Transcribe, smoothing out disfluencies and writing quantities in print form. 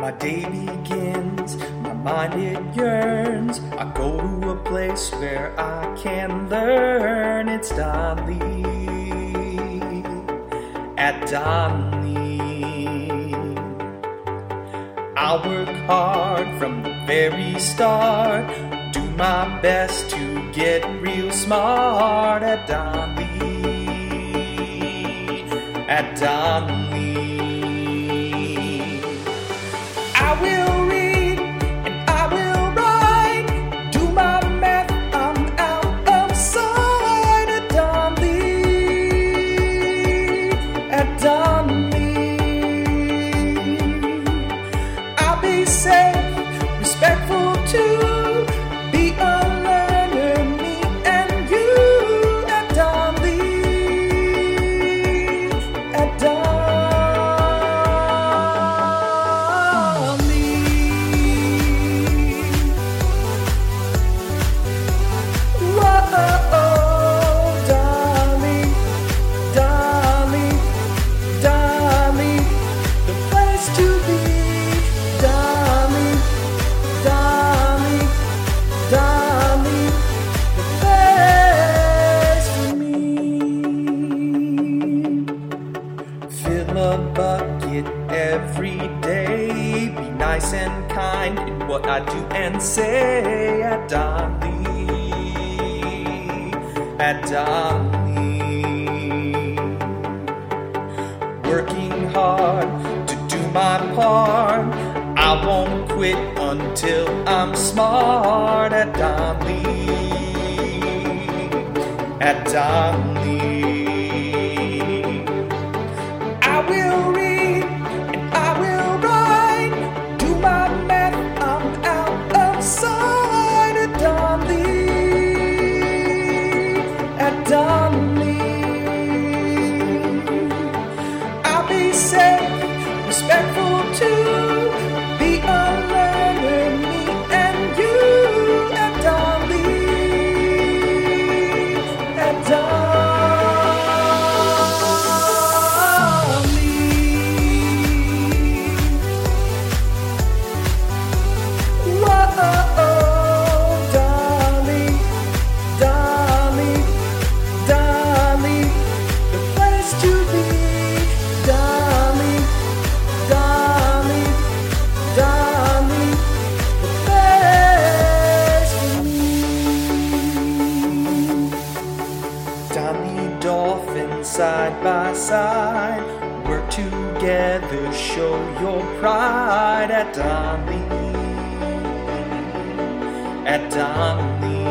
My day begins, my mind it yearns. I go to a place where I can learn. It's Donley, at Donley. I'll work hard from the very start, do my best to get real smart at Donley, at Donley. I will read and I will write, do my math, I'm out of sight at Donley, at Donley. I'll be safe, respectful too, be a learner, me and you at Donley, at Donley. Fill a bucket every day, be nice and kind in what I do and say at Donley, at Donley. Working hard to do my part, I won't quit until I'm smart at Donley, at Donley. I will read and I will write, do my math, I'm out of sight at Donley, at Donley. I'll be safe, respectful too, be a learner, me and you at Donley, at Donley. Dolphins side by side, work together, show your pride at Donley, at Donley.